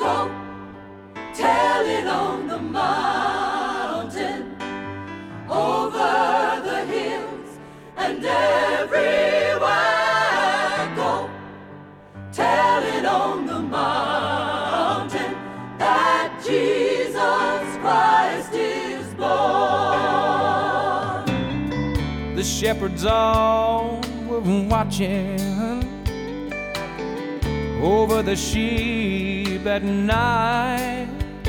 Go tell it on the mountain, over the hills and everywhere. Go tell it on the mountain that Jesus Christ is born. The shepherds all were watching over the sheep at night,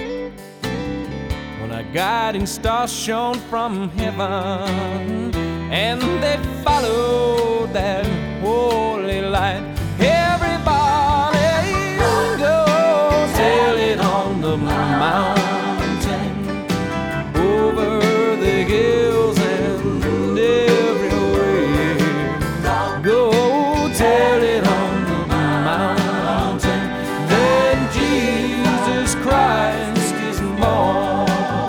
when a guiding star shone from heaven, and they followed that holy light. Everybody go tell it on the mountain, over the hills and everywhere. Go tell it on the mountain that Jesus Christ is born.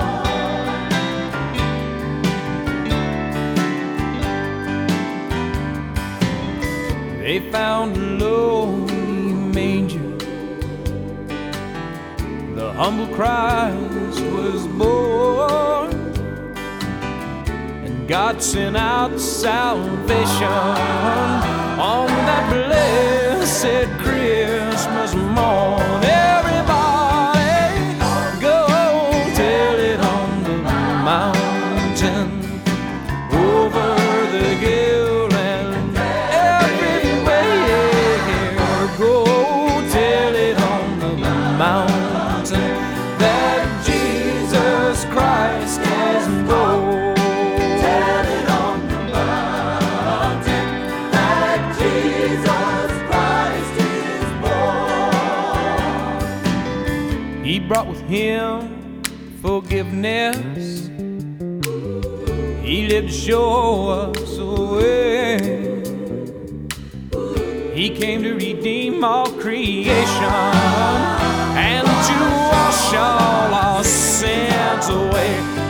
They found a lowly manger, the humble Christ was born, and God sent out salvation on that blessed Christmas morn. Everybody go tell it on the mountain, over the hill and everywhere. Go tell it on the mountain that Jesus Christ is born. Tell it on the mountain that Jesus Christ is born. He brought with him forgiveness. He lived to show us the way. He came to redeem all creation and to wash all our sins away.